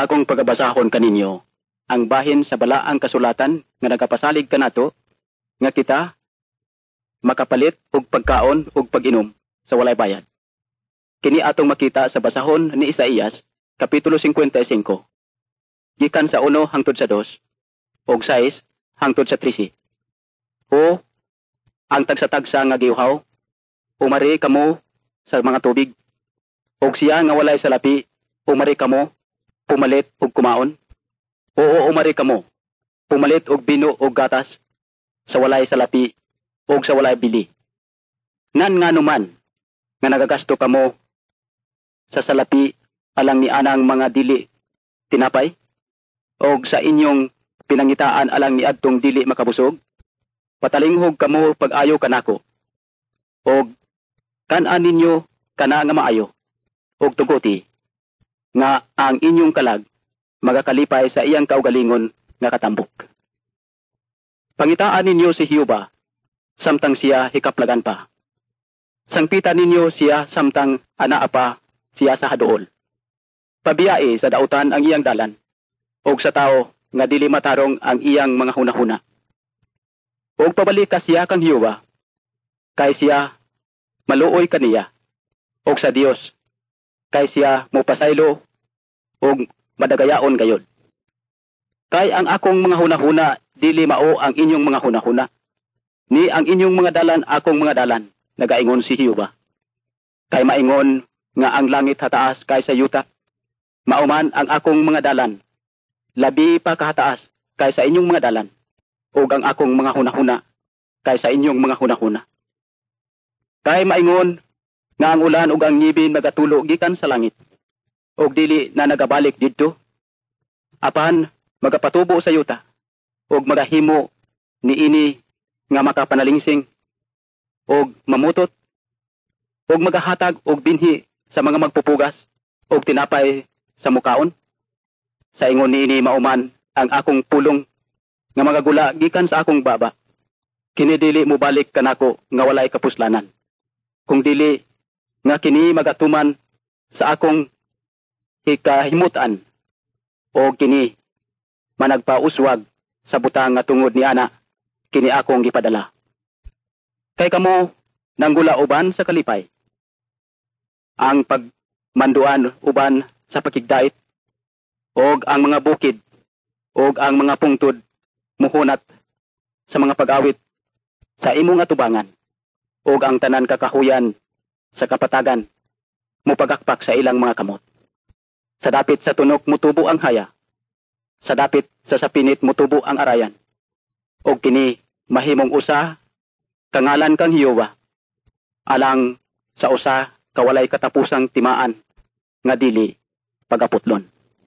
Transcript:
akong pagabasahon kaninyo ang bahin sa balaang kasulatan nga nagapasalig kanato nga kita makapalit og pagkaon ug pag-inom sa walay bayad. Kini atong makita sa basahon ni Isaías kapitulo 55. Gikan sa 1 hangtod sa 2 ug 6 hangtod sa 13. O ang tagsa-tagsa nga giuhaw, umari kamo sa mga tubig, ug siya nga walay salapi, umari kamo pumalit og kumaon. Oo, umari kamo pumalit og bino og gatas sa walay salapi ug sa walay bili. Nan nga naman nga nagagasto kamo sa salapi alang ni anang mga dili tinapay og sa inyong pinangitaan alang ni adtong dili makabusog, patalinghog kamo pag-ayo kanako og kan-an ninyo kana nga maayo og tuguti nga ang inyong kalag magakalipay sa iyang kaugalingon nga katambok. Pangitaan ninyo si Hiuba samtang siya hikaplagan pa. Sangpitan ninyo siya samtang anaa pa siya sa haduol. Pabiyae sa dautan ang iyang dalan og sa tao nga dili matarong ang iyang mga hunahuna. Og pabalik ka siya kang Hiuba kay siya maluoy kaniya og sa Dios kay siya mopasaylo og madagayaon gayod. Kay ang akong mga hunahuna dili mao ang inyong mga hunahuna. Ni ang inyong mga dalan akong mga dalan, nagaingon si Hiuba. Kay maingon nga ang langit hataas kaysa yuta, mauman ang akong mga dalan, labi pa kahataas kaysa inyong mga dalan, ug ang akong mga hunahuna kaysa inyong mga hunahuna. Kay maingon nga ang ulan ug ang ngibin magatulo gikan sa langit, ug dili na nagabalik didto, apan magapatubo sa yuta, ug magahimo niini nga makapanalingsing, ug mamutot, ug magahatag og binhi sa mga magpupugas, ug tinapay sa mukaon. Sa ingon niini mauman ang akong pulong nga magagula gikan sa akong baba. Kini dili mo balik kanako nga walay kapuslanan. Kung dili nga kini magatuman sa akong ikahimutan, o kini managpauswag sa butang nga tungod ni ana, kini akong gipadala. Kay kamo nanggula uban sa kalipay, ang pagmanduan uban sa pakigdait, og ang mga bukid, og ang mga pungtod muhunat sa mga pag-awit sa imong atubangan, og ang tanan kakahuyan sa kapatagan mupagakpak sa ilang mga kamot. Sa dapit sa tunok mutubo ang haya, sa dapit sa sapinit mutubo ang arayan, og kini mahimong usa kangalan kang Hiuba, alang sa usa kawalay katapusang timaan nga dili pagaputlon.